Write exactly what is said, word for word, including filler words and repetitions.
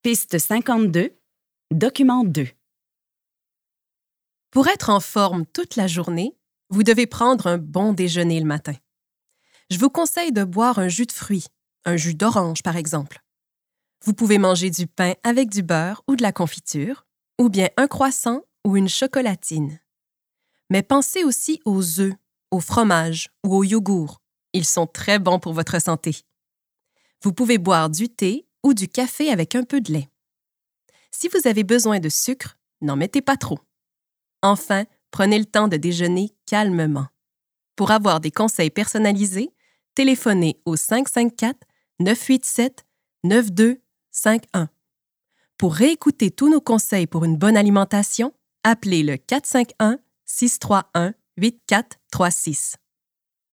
Piste cinquante-deux, document deux. Pour être en forme toute la journée, vous devez prendre un bon déjeuner le matin. Je vous conseille de boire un jus de fruits, un jus d'orange par exemple. Vous pouvez manger du pain avec du beurre ou de la confiture, ou bien un croissant ou une chocolatine. Mais pensez aussi aux œufs, au fromage ou au yogourt. Ils sont très bons pour votre santé. Vous pouvez boire du thé ou du café avec un peu de lait. Si vous avez besoin de sucre, n'en mettez pas trop. Enfin, prenez le temps de déjeuner calmement. Pour avoir des conseils personnalisés, téléphonez au cinq cinq quatre, neuf huit sept, neuf deux cinq un. Pour réécouter tous nos conseils pour une bonne alimentation, appelez le quatre cinq un, six trois un, huit quatre trois six.